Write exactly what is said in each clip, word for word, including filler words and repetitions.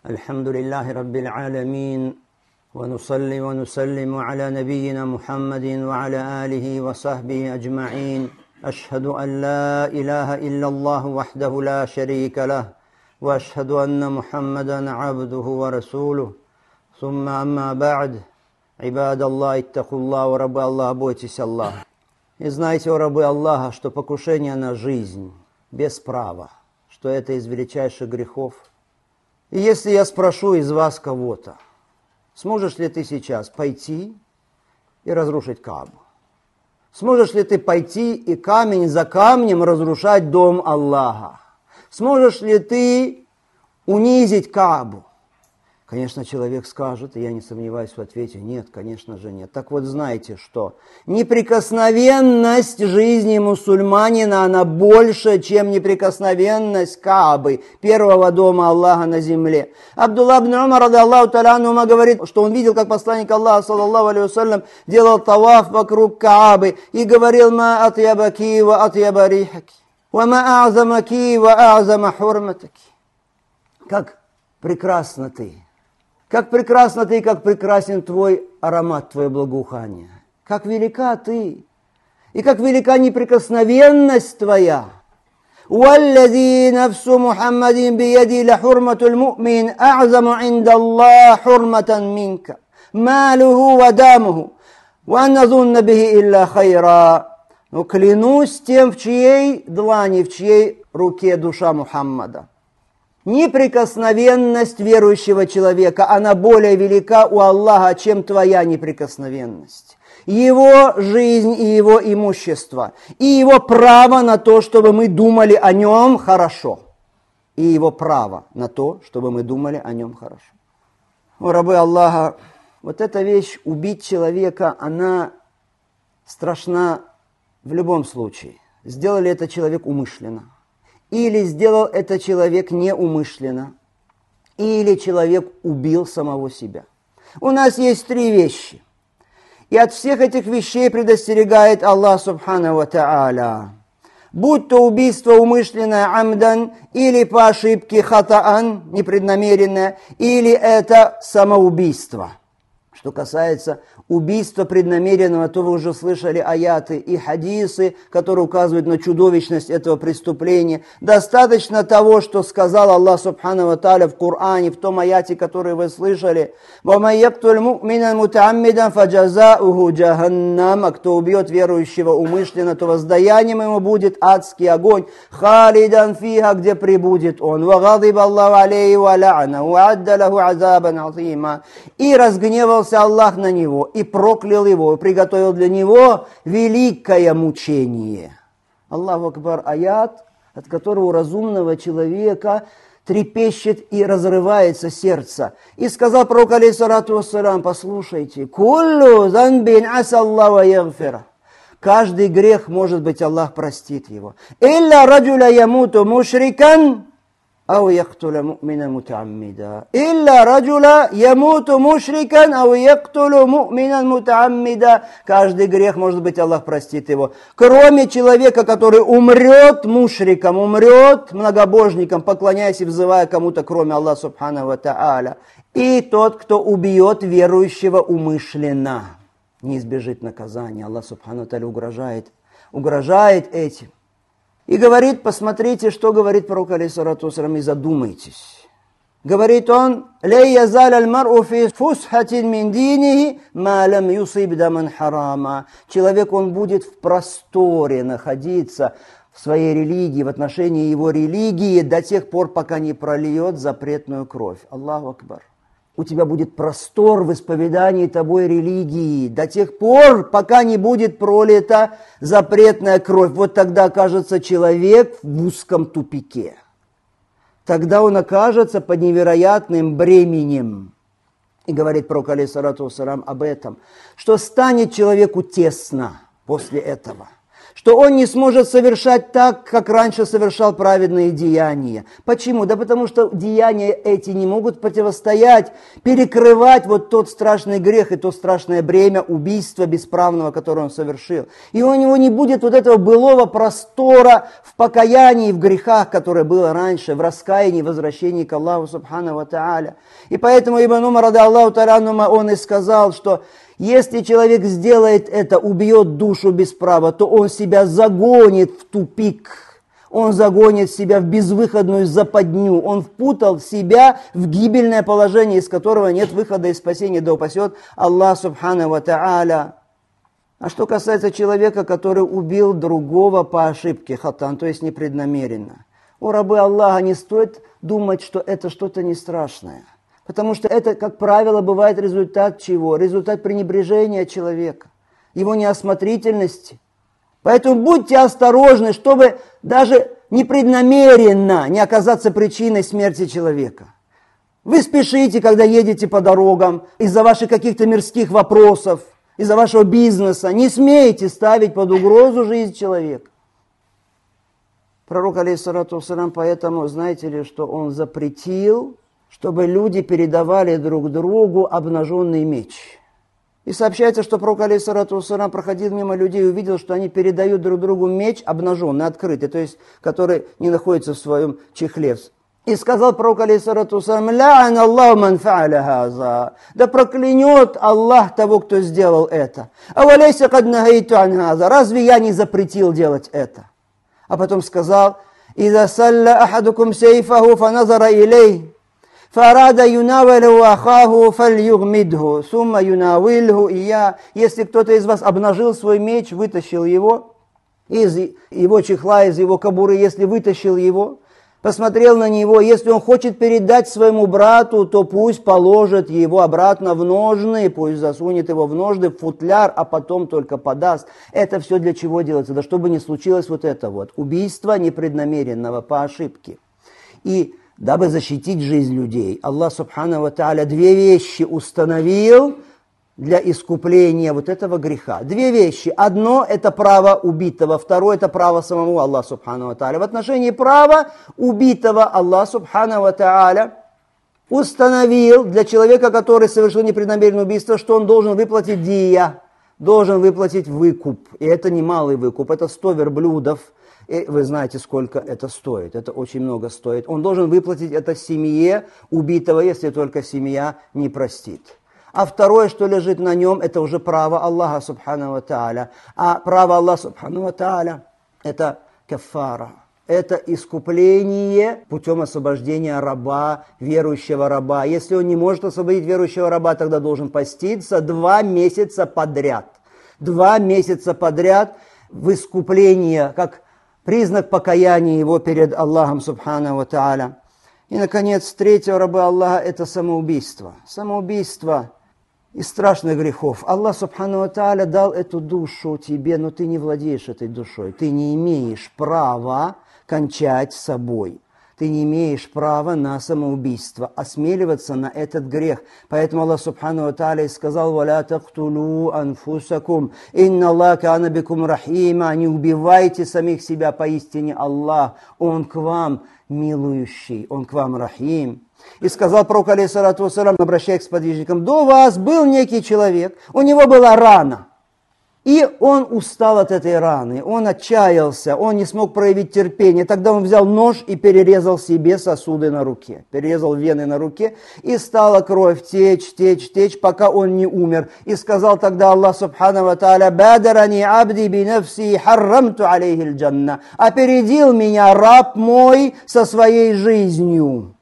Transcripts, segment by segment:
الحمد لله رب العالمين ونصلي ونسلم على نبينا محمد وعلى آله وصحبه أجمعين أشهد أن لا إله إلا الله وحده لا شريك له وأشهد أن محمدا عبده ورسوله ثم أما بعد عباد الله اتقوا الله ورب الله бойтесь Аллаха. И знайте, о рабы Аллаха, что покушение на жизнь без права, что это из величайших грехов. И если я спрошу из вас кого-то, сможешь ли ты сейчас пойти и разрушить Каабу? Сможешь ли ты пойти и камень за камнем разрушать дом Аллаха? Сможешь ли ты унизить Каабу? Конечно, человек скажет, и я не сомневаюсь в ответе, нет, конечно же нет. Так вот, знайте, что неприкосновенность жизни мусульманина, она больше, чем неприкосновенность Каабы, первого дома Аллаха на земле. Абдулла ибн Умар, ради Аллаху та'аля анхума, говорит, что он видел, как посланник Аллаха, саллаллаху алейхи вассалям, делал таваф вокруг Каабы и говорил: «Ма атьябаки ва атьяба рихаки, ва ма а'замаки ва а'зама хурматаки». Как прекрасна ты! Как прекрасно ты, как прекрасен твой аромат, твое благоухание. Как велика ты, и как велика неприкосновенность твоя. وَالَّذِي نَفْسُ مُحَمَّدٍ بِيَدِي لَحُرْمَةُ الْمُؤْمِنِ أَعْظَمُ عِنْدَ اللَّهِ حُرْمَةً مِنْكَ مَالُهُ وَدَامُهُ وَأَنْ نَظُنَّ بِهِ إِلَّا خَيْرًا. Но клянусь тем, в чьей длани, в чьей руке душа Мухаммада. Неприкосновенность верующего человека, она более велика у Аллаха, чем твоя неприкосновенность. Его жизнь и его имущество, и его право на то, чтобы мы думали о нем хорошо. И его право на то, чтобы мы думали о нем хорошо. О, рабы Аллаха, вот эта вещь, убить человека, она страшна в любом случае. Сделали это человек умышленно. Или сделал это человек неумышленно, или человек убил самого себя. У нас есть три вещи. И от всех этих вещей предостерегает Аллах субхану ва та'аля. Будь то убийство умышленное амдан, или по ошибке хатаан, непреднамеренное, или это самоубийство. Что касается убийства преднамеренного, то вы уже слышали аяты и хадисы, которые указывают на чудовищность этого преступления. Достаточно того, что сказал Аллах субхану ва тааля в Коране, в том аяте, который вы слышали. «Ваман яктуль му'минан мутааммидан фаджазауху джаханнам». А кто убьет верующего умышленно, то воздаянием ему будет адский огонь. «Халидан фиха», где пребудет он. «Вагадиб Аллаху алейхи ва ла'на, ва адда лаху азабан азима». И разгневался Аллах на него, и проклял его, и приготовил для него великое мучение. Аллаху акбар, аят, от которого у разумного человека трепещет и разрывается сердце. И сказал пророк, алейхиссалату вассалям, послушайте, «Куллу занбин асаллаху ягфира». Каждый грех, может быть, Аллах простит его. «Илля раджуля ямуту мушрикан». أو يقتل مؤمنا متعمدا إلا رجلا يموت مشركا أو يقتل مؤمنا متعمدا. Каждый грех, может быть, Аллах простит его. Кроме человека, который умрет мушриком, умрет многобожником, поклоняясь и взывая кому-то, кроме Аллаха субхану ва та'аля. И тот, кто убьет верующего умышленно, не избежит наказания. Аллах субхану ва та'аля угрожает, угрожает этим. И говорит, посмотрите, что говорит пророк, алейхиссалату вассалям, и задумайтесь. Говорит он: «Ля язаль аль-мар'у фи фусхатин мин динихи ма лам юсиб даман харама». Человек, он будет в просторе находиться в своей религии, в отношении его религии, до тех пор, пока не прольет запретную кровь. Аллаху акбар. У тебя будет простор в исповедании тобой религии до тех пор, пока не будет пролита запретная кровь. Вот тогда окажется человек в узком тупике. Тогда он окажется под невероятным бременем. И говорит пророк, алейхиссалату вассалям, об этом, что станет человеку тесно после этого. что он не сможет совершать так, как раньше совершал праведные деяния. Почему? Да потому что деяния эти не могут противостоять, перекрывать вот тот страшный грех и то страшное бремя убийства бесправного, которое он совершил. И у него не будет вот этого былого простора в покаянии, в грехах, которое было раньше, в раскаянии, в возвращении к Аллаху Субхану ва Тааля. И поэтому Ибн Умар, ради Аллаху Та'аля, он и сказал, что если человек сделает это, убьет душу без права, то он себя загонит в тупик, он загонит себя в безвыходную западню, он впутал себя в гибельное положение, из которого нет выхода и спасения, да упасет Аллах Субхану ва Тааля. А что касается человека, который убил другого по ошибке, хатан, то есть непреднамеренно, о рабы Аллаха, не стоит думать, что это что-то не страшное. Потому что это, как правило, бывает результат чего? Результат пренебрежения человека, его неосмотрительности. Поэтому будьте осторожны, чтобы даже непреднамеренно не оказаться причиной смерти человека. Вы спешите, когда едете по дорогам, из-за ваших каких-то мирских вопросов, из-за вашего бизнеса. Не смейте ставить под угрозу жизнь человека. Пророк, алейхиссалату вассалям, поэтому, знаете ли, что он запретил, чтобы люди передавали друг другу обнаженный меч. И сообщается, что пророк, алейхиссалату вассалям, проходил мимо людей и увидел, что они передают друг другу меч обнаженный, открытый, то есть, который не находится в своем чехле. И сказал пророк, алейхиссалату вассалям: «Ля'ан Аллаху ман фа'аля хаза». Да проклянет Аллах того, кто сделал это. «Авалейса кад нахайту ан хаза». Разве я не запретил делать это? А потом сказал: «Иза салля ахадукум сейфаху фаназара илей». «Фарада юнавилу ахаху фальюгмидху, сумма юнавилху ия». Если кто-то из вас обнажил свой меч, вытащил его из его чехла, из его кобуры, если вытащил его, посмотрел на него, если он хочет передать своему брату, то пусть положит его обратно в ножны, пусть засунет его в ножны, в футляр, а потом только подаст. Это все для чего делается? Да чтобы не случилось вот это вот, убийство непреднамеренного по ошибке. И дабы защитить жизнь людей, Аллах Субхану ва Тааля две вещи установил для искупления вот этого греха. Две вещи. Одно – это право убитого, второе – это право самому Аллаха Субхану ва Тааля. В отношении права убитого Аллах Субхану ва Тааля установил для человека, который совершил непреднамеренное убийство, что он должен выплатить дия, должен выплатить выкуп. И это немалый выкуп, это сто верблюдов. И вы знаете, сколько это стоит. Это очень много стоит. Он должен выплатить это семье убитого, если только семья не простит. А второе, что лежит на нем, это уже право Аллаха Субхану ва Тааля. А право Аллаха Субхану ва Тааля – это каффара. Это искупление путем освобождения раба, верующего раба. Если он не может освободить верующего раба, тогда должен поститься два месяца подряд. Два месяца подряд в искупление, как признак покаяния его перед Аллахом Субхану ва Тааля. И, наконец, третье, рабы Аллаха, это самоубийство. Самоубийство из страшных грехов. Аллах Субхану ва Тааля дал эту душу тебе, но ты не владеешь этой душой. Ты не имеешь права кончать собой. Ты не имеешь права на самоубийство, осмеливаться на этот грех. Поэтому Аллах Субхану ва Тааля сказал: «Валя тактулу анфусакум, инна Аллах кана бикум рахима». Не убивайте самих себя, поистине Аллах, Он к вам милующий, Он к вам рахим. И сказал пророк, алейхиссалату вассалям, обращаясь к сподвижникам: до вас был некий человек, у него была рана. И он устал от этой раны, он отчаялся, он не смог проявить терпение. Тогда он взял нож и перерезал себе сосуды на руке, перерезал вены на руке, и стала кровь течь, течь, течь, пока он не умер. И сказал тогда Аллах Субхану ва Тааля: «Бадарани абди бинафси харрамту алейхи джанна». Опередил меня раб мой со своей жизнью,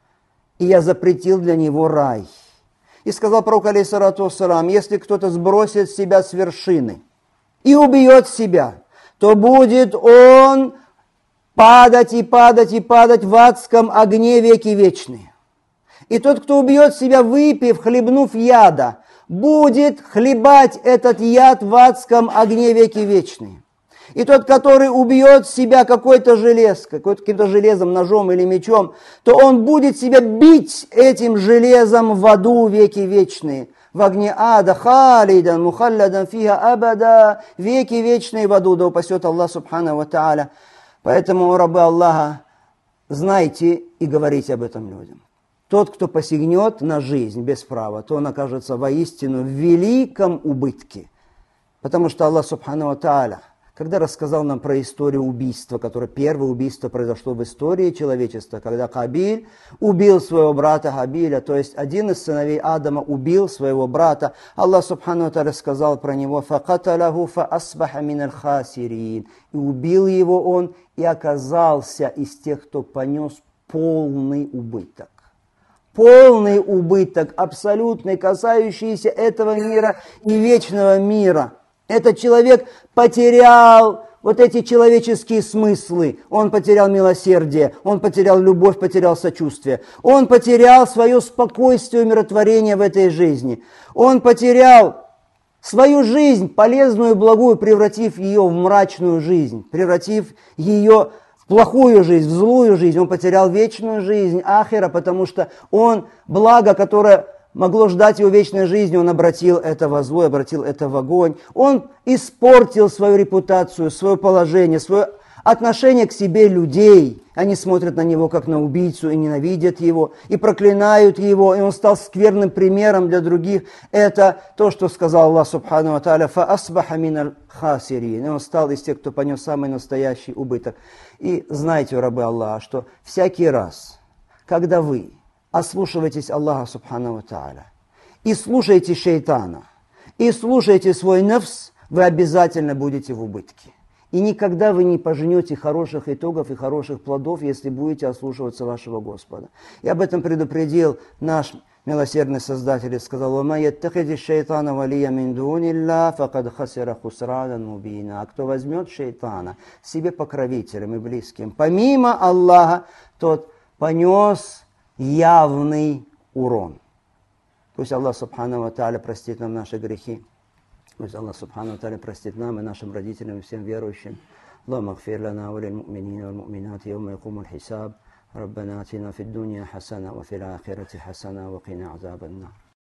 и я запретил для него рай. И сказал пророк, алейхиссалату вассалам: если кто-то сбросит себя с вершины и убьет себя, то будет он падать и падать и падать в адском огне веки вечные. И тот, кто убьет себя, выпив, хлебнув яда, будет хлебать этот яд в адском огне веки вечные. И тот, который убьет себя какой-то железкой, каким-то железом, ножом или мечом, то он будет себя бить этим железом в аду веки вечные. в огне ада, халидан, мухалладан фиха абада, веки вечные в аду, да упасет Аллах субхану ва тааля. Поэтому, рабы Аллаха, знайте и говорите об этом людям. Тот, кто посягнет на жизнь без права, то он окажется воистину в великом убытке. Потому что Аллах субхану ва тааля, когда рассказал нам про историю убийства, которое первое убийство произошло в истории человечества, когда Кабиль убил своего брата Хабиля, то есть один из сыновей Адама убил своего брата, Аллах субхану ва тааля сказал про него: «Факаталаху фаасбаха миналь хасирин». И убил его он, и оказался из тех, кто понес полный убыток. Полный убыток, абсолютный, касающийся этого мира и вечного мира. Этот человек потерял вот эти человеческие смыслы. Он потерял милосердие, он потерял любовь, потерял сочувствие. Он потерял свое спокойствие и умиротворение в этой жизни. Он потерял свою жизнь, полезную и благую, превратив ее в мрачную жизнь, превратив ее в плохую жизнь, в злую жизнь. Он потерял вечную жизнь, ахира, потому что он благо, которое могло ждать его вечной жизни, он обратил это во зло, обратил это в огонь. Он испортил свою репутацию, свое положение, свое отношение к себе людей. Они смотрят на него как на убийцу и ненавидят его, и проклинают его, и он стал скверным примером для других. Это то, что сказал Аллах субхану ва тааля: «Фаасбаха миналь хасирин». И он стал из тех, кто понес самый настоящий убыток. И знайте, рабы Аллаха, что всякий раз, когда вы ослушивайтесь Аллаха субхану ва тааля, и слушайте шейтана, и слушайте свой нафс, вы обязательно будете в убытке. И никогда вы не пожнете хороших итогов и хороших плодов, если будете ослушиваться вашего Господа. И об этом предупредил наш милосердный Создатель и сказал: «Ва ма яттахизи шейтана валия мин дунилля, факад хасира хусрадан мубина». А кто возьмет шейтана себе покровителем и близким, помимо Аллаха, тот понес явный урон. Пусть Аллах субхану ва тааля простит нам наши грехи. Пусть Аллах субхану ва тааля простит нам и нашим родителям и всем верующим. Аллахумма гфир лана ва лил му'минина вал му'минат йаума якумул хисаб. Раббана атина фид дунья хасана ва фил ахирати хасана ва кина азабан нар.